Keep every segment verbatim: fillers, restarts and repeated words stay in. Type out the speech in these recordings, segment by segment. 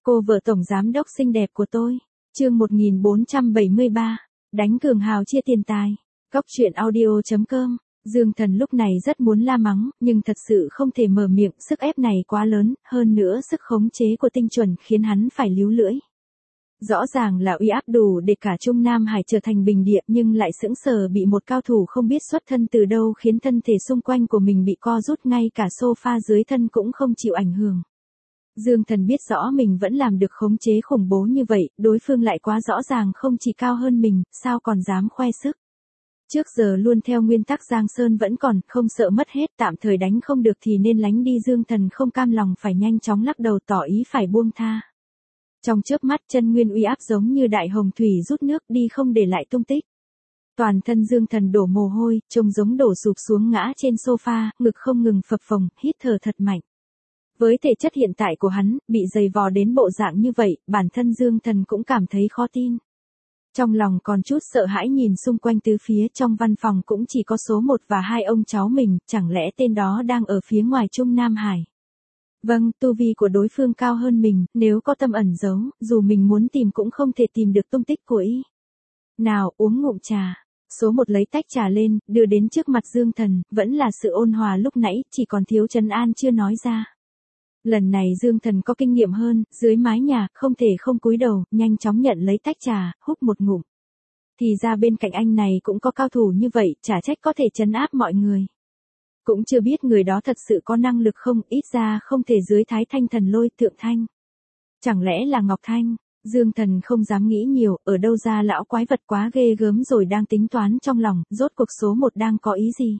Cô vợ tổng giám đốc xinh đẹp của tôi. Chương một nghìn bốn trăm bảy mươi ba. Đánh cường hào chia tiền tài. Cóc truyện audio chấm com. Dương Thần lúc này rất muốn la mắng, nhưng thật sự không thể mở miệng, sức ép này quá lớn, hơn nữa sức khống chế của Tinh Chuẩn khiến hắn phải líu lưỡi. Rõ ràng là uy áp đủ để cả Trung Nam Hải trở thành bình địa, nhưng lại sững sờ bị một cao thủ không biết xuất thân từ đâu khiến thân thể xung quanh của mình bị co rút, ngay cả sofa dưới thân cũng không chịu ảnh hưởng. Dương Thần biết rõ mình vẫn làm được khống chế khủng bố như vậy, đối phương lại quá rõ ràng không chỉ cao hơn mình, sao còn dám khoe sức. Trước giờ luôn theo nguyên tắc Giang Sơn vẫn còn, không sợ mất hết, tạm thời đánh không được thì nên lánh đi. Dương Thần không cam lòng phải nhanh chóng lắc đầu tỏ ý phải buông tha. Trong chớp mắt chân nguyên uy áp giống như đại hồng thủy rút nước đi không để lại tung tích. Toàn thân Dương Thần đổ mồ hôi, trông giống đổ sụp xuống ngã trên sofa, ngực không ngừng phập phồng, hít thở thật mạnh. Với thể chất hiện tại của hắn, bị dày vò đến bộ dạng như vậy, bản thân Dương Thần cũng cảm thấy khó tin. Trong lòng còn chút sợ hãi nhìn xung quanh tứ phía, trong văn phòng cũng chỉ có số một và hai ông cháu mình, chẳng lẽ tên đó đang ở phía ngoài Trung Nam Hải. Vâng, tu vi của đối phương cao hơn mình, nếu có tâm ẩn giấu, dù mình muốn tìm cũng không thể tìm được tung tích của y. Nào, uống ngụm trà. Số một lấy tách trà lên, đưa đến trước mặt Dương Thần, vẫn là sự ôn hòa lúc nãy, chỉ còn thiếu trấn an chưa nói ra. Lần này Dương Thần có kinh nghiệm hơn, dưới mái nhà, không thể không cúi đầu, nhanh chóng nhận lấy tách trà, húp một ngụm. Thì ra bên cạnh anh này cũng có cao thủ như vậy, chả trách có thể trấn áp mọi người. Cũng chưa biết người đó thật sự có năng lực không, ít ra không thể dưới Thái Thanh Thần Lôi Thượng Thanh. Chẳng lẽ là Ngọc Thanh? Dương Thần không dám nghĩ nhiều, ở đâu ra lão quái vật quá ghê gớm rồi, đang tính toán trong lòng, rốt cuộc số một đang có ý gì?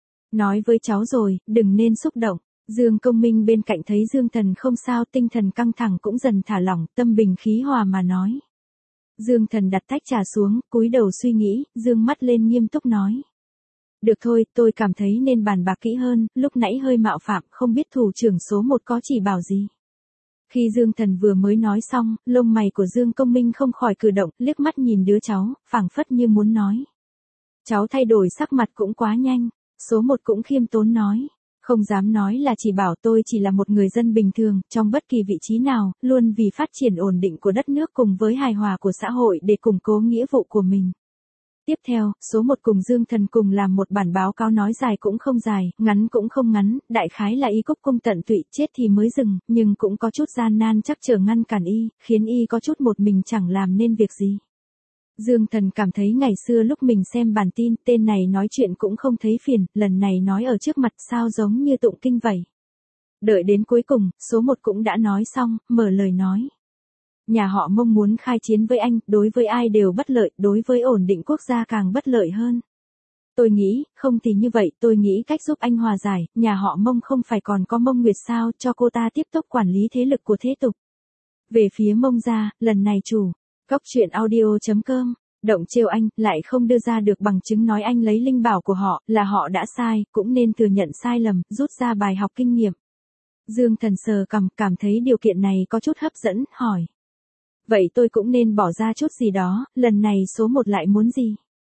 Nói với cháu rồi, đừng nên xúc động. Dương Công Minh bên cạnh thấy Dương Thần không sao, tinh thần căng thẳng cũng dần thả lỏng, tâm bình khí hòa mà nói. Dương Thần đặt tách trà xuống, cúi đầu suy nghĩ, dương mắt lên nghiêm túc nói. Được thôi, tôi cảm thấy nên bàn bạc kỹ hơn, lúc nãy hơi mạo phạm, không biết thủ trưởng số một có chỉ bảo gì. Khi Dương Thần vừa mới nói xong, lông mày của Dương Công Minh không khỏi cử động, liếc mắt nhìn đứa cháu, phảng phất như muốn nói. Cháu thay đổi sắc mặt cũng quá nhanh, số một cũng khiêm tốn nói. Không dám nói là chỉ bảo, tôi chỉ là một người dân bình thường, trong bất kỳ vị trí nào, luôn vì phát triển ổn định của đất nước cùng với hài hòa của xã hội để củng cố nghĩa vụ của mình. Tiếp theo, số một cùng Dương Thần cùng làm một bản báo cáo, nói dài cũng không dài, ngắn cũng không ngắn, đại khái là y cúc cung tận tụy, chết thì mới dừng, nhưng cũng có chút gian nan chắc trở ngăn cản y, khiến y có chút một mình chẳng làm nên việc gì. Dương Thần cảm thấy ngày xưa lúc mình xem bản tin, tên này nói chuyện cũng không thấy phiền, lần này nói ở trước mặt sao giống như tụng kinh vậy. Đợi đến cuối cùng, số một cũng đã nói xong, mở lời nói. Nhà họ Mông muốn khai chiến với anh, đối với ai đều bất lợi, đối với ổn định quốc gia càng bất lợi hơn. Tôi nghĩ, không thì như vậy, tôi nghĩ cách giúp anh hòa giải, nhà họ Mông không phải còn có Mông Nguyệt sao, cho cô ta tiếp tục quản lý thế lực của thế tục. Về phía Mông gia, lần này chủ, cóc truyện audio chấm com, động trêu anh, lại không đưa ra được bằng chứng nói anh lấy linh bảo của họ, là họ đã sai, cũng nên thừa nhận sai lầm, rút ra bài học kinh nghiệm. Dương Thần sờ cằm, cảm thấy điều kiện này có chút hấp dẫn, hỏi. Vậy tôi cũng nên bỏ ra chút gì đó, lần này số một lại muốn gì?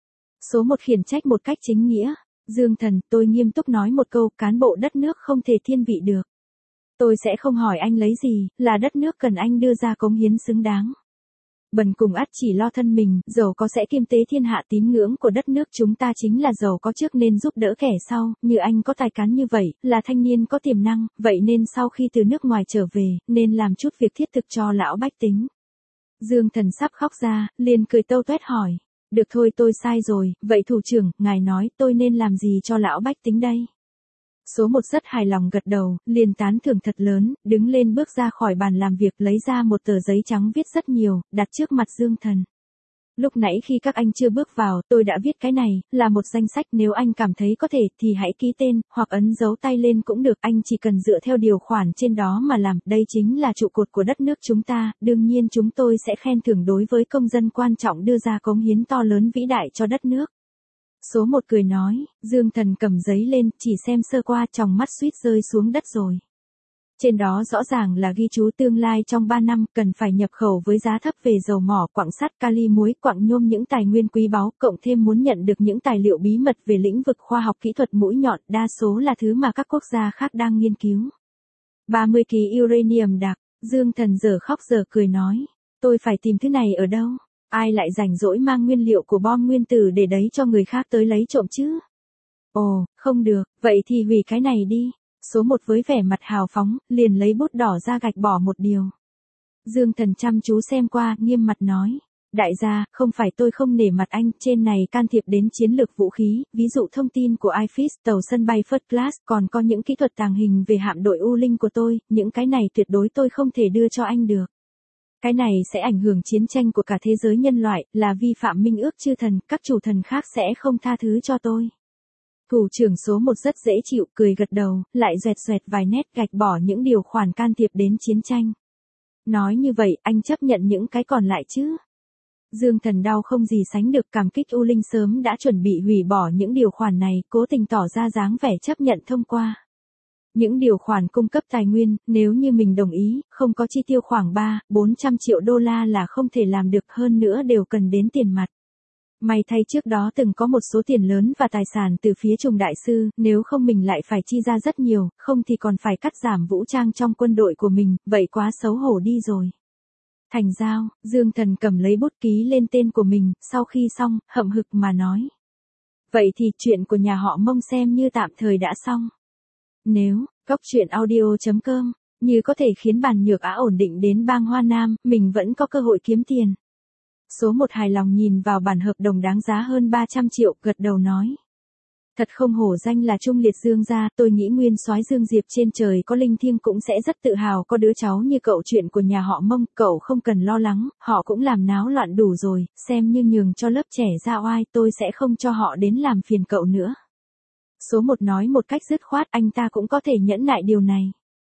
Số một khiển trách một cách chính nghĩa. Dương Thần, tôi nghiêm túc nói một câu, cán bộ đất nước không thể thiên vị được. Tôi sẽ không hỏi anh lấy gì, là đất nước cần anh đưa ra cống hiến xứng đáng. Bần cùng ắt chỉ lo thân mình, giàu có sẽ kiêm tế thiên hạ, tín ngưỡng của đất nước chúng ta chính là giàu có trước nên giúp đỡ kẻ sau, như anh có tài cán như vậy, là thanh niên có tiềm năng, vậy nên sau khi từ nước ngoài trở về, nên làm chút việc thiết thực cho lão bách tính. Dương Thần sắp khóc ra, liền cười tâu tuét hỏi. Được thôi, tôi sai rồi, vậy thủ trưởng, ngài nói tôi nên làm gì cho lão bách tính đây? Số một rất hài lòng gật đầu, liền tán thưởng thật lớn, đứng lên bước ra khỏi bàn làm việc, lấy ra một tờ giấy trắng viết rất nhiều, đặt trước mặt Dương Thần. Lúc nãy khi các anh chưa bước vào, tôi đã viết cái này, là một danh sách, nếu anh cảm thấy có thể thì hãy ký tên, hoặc ấn dấu tay lên cũng được, anh chỉ cần dựa theo điều khoản trên đó mà làm, đây chính là trụ cột của đất nước chúng ta, đương nhiên chúng tôi sẽ khen thưởng đối với công dân quan trọng đưa ra cống hiến to lớn vĩ đại cho đất nước. Số một cười nói, Dương Thần cầm giấy lên, chỉ xem sơ qua, tròng mắt suýt rơi xuống đất rồi. Trên đó rõ ràng là ghi chú tương lai trong ba năm, cần phải nhập khẩu với giá thấp về dầu mỏ, quặng sắt, kali muối, quặng nhôm, những tài nguyên quý báu, cộng thêm muốn nhận được những tài liệu bí mật về lĩnh vực khoa học kỹ thuật mũi nhọn, đa số là thứ mà các quốc gia khác đang nghiên cứu. ba mươi ký uranium đặc. Dương Thần giờ khóc giờ cười nói, tôi phải tìm thứ này ở đâu? Ai lại rảnh rỗi mang nguyên liệu của bom nguyên tử để đấy cho người khác tới lấy trộm chứ? Ồ, không được, vậy thì hủy cái này đi. Số một với vẻ mặt hào phóng, liền lấy bút đỏ ra gạch bỏ một điều. Dương Thần chăm chú xem qua, nghiêm mặt nói. Đại gia, không phải tôi không nể mặt anh, trên này can thiệp đến chiến lược vũ khí, ví dụ thông tin của i phít, tàu sân bay First Class, còn có những kỹ thuật tàng hình về hạm đội U Linh của tôi, những cái này tuyệt đối tôi không thể đưa cho anh được. Cái này sẽ ảnh hưởng chiến tranh của cả thế giới nhân loại, là vi phạm minh ước chư thần, các chủ thần khác sẽ không tha thứ cho tôi. Thủ trưởng số một rất dễ chịu, cười gật đầu, lại doẹt doẹt vài nét gạch bỏ những điều khoản can thiệp đến chiến tranh. Nói như vậy, anh chấp nhận những cái còn lại chứ? Dương Thần đau không gì sánh được, cảm kích U Linh sớm đã chuẩn bị hủy bỏ những điều khoản này, cố tình tỏ ra dáng vẻ chấp nhận thông qua. Những điều khoản cung cấp tài nguyên, nếu như mình đồng ý, không có chi tiêu khoảng ba, bốn trăm triệu đô la là không thể làm được, hơn nữa đều cần đến tiền mặt. May thay trước đó từng có một số tiền lớn và tài sản từ phía Trùng đại sư, nếu không mình lại phải chi ra rất nhiều, không thì còn phải cắt giảm vũ trang trong quân đội của mình, vậy quá xấu hổ đi rồi. Thành giao, Dương Thần cầm lấy bút ký lên tên của mình, sau khi xong, hậm hực mà nói. Vậy thì chuyện của nhà họ Mông xem như tạm thời đã xong. Nếu, Cốc truyện audio chấm com, như có thể khiến Bàn Nhược Á ổn định đến bang Hoa Nam, mình vẫn có cơ hội kiếm tiền. Số một hài lòng nhìn vào bản hợp đồng đáng giá hơn ba trăm triệu, gật đầu nói. Thật không hổ danh là Trung Liệt Dương gia, tôi nghĩ nguyên soái Dương Diệp trên trời có linh thiêng cũng sẽ rất tự hào có đứa cháu như cậu. Chuyện của nhà họ Mông, cậu không cần lo lắng, họ cũng làm náo loạn đủ rồi, xem như nhường cho lớp trẻ ra oai, tôi sẽ không cho họ đến làm phiền cậu nữa. Số một nói một cách dứt khoát, anh ta cũng có thể nhẫn nại điều này.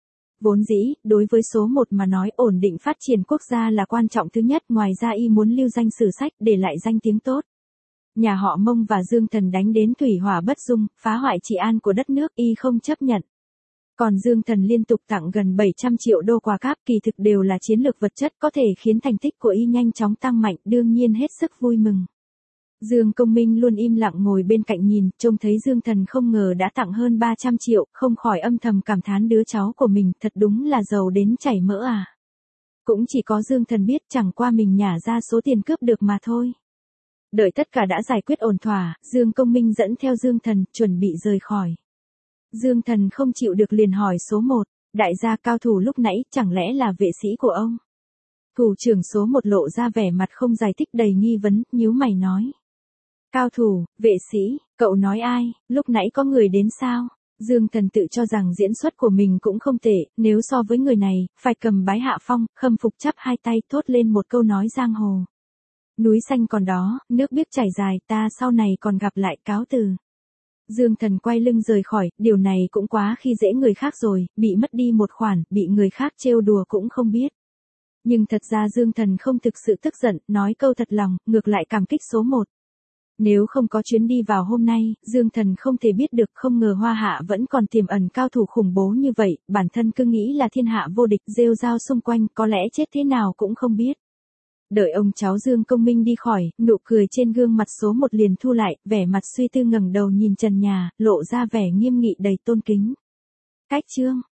Vốn dĩ, đối với số một mà nói, ổn định phát triển quốc gia là quan trọng thứ nhất, ngoài ra y muốn lưu danh sử sách, để lại danh tiếng tốt. Nhà họ Mông và Dương Thần đánh đến thủy hỏa bất dung, phá hoại trị an của đất nước, y không chấp nhận. Còn Dương Thần liên tục tặng gần bảy trăm triệu đô quà cáp, kỳ thực đều là chiến lược vật chất có thể khiến thành tích của y nhanh chóng tăng mạnh, đương nhiên hết sức vui mừng. Dương Công Minh luôn im lặng ngồi bên cạnh nhìn, trông thấy Dương Thần không ngờ đã tặng hơn ba trăm triệu, không khỏi âm thầm cảm thán đứa cháu của mình thật đúng là giàu đến chảy mỡ à. Cũng chỉ có Dương Thần biết, chẳng qua mình nhả ra số tiền cướp được mà thôi. Đợi tất cả đã giải quyết ổn thỏa, Dương Công Minh dẫn theo Dương Thần, chuẩn bị rời khỏi. Dương Thần không chịu được liền hỏi số một, đại gia cao thủ lúc nãy, chẳng lẽ là vệ sĩ của ông? Thủ trưởng số một lộ ra vẻ mặt không giải thích đầy nghi vấn, nhíu mày nói. Cao thủ, vệ sĩ, cậu nói ai, lúc nãy có người đến sao? Dương Thần tự cho rằng diễn xuất của mình cũng không tệ, nếu so với người này, phải cầm bái hạ phong, khâm phục chắp hai tay, thốt lên một câu nói giang hồ. Núi xanh còn đó, nước biếc chảy dài, ta sau này còn gặp lại, cáo từ. Dương Thần quay lưng rời khỏi, điều này cũng quá khi dễ người khác rồi, bị mất đi một khoản, bị người khác trêu đùa cũng không biết. Nhưng thật ra Dương Thần không thực sự tức giận, nói câu thật lòng, ngược lại cảm kích số một. Nếu không có chuyến đi vào hôm nay, Dương Thần không thể biết được, không ngờ Hoa Hạ vẫn còn tiềm ẩn cao thủ khủng bố như vậy, bản thân cứ nghĩ là thiên hạ vô địch, rêu rao xung quanh, có lẽ chết thế nào cũng không biết. Đợi ông cháu Dương Công Minh đi khỏi, nụ cười trên gương mặt số một liền thu lại, vẻ mặt suy tư ngẩng đầu nhìn trần nhà, lộ ra vẻ nghiêm nghị đầy tôn kính. Cách chương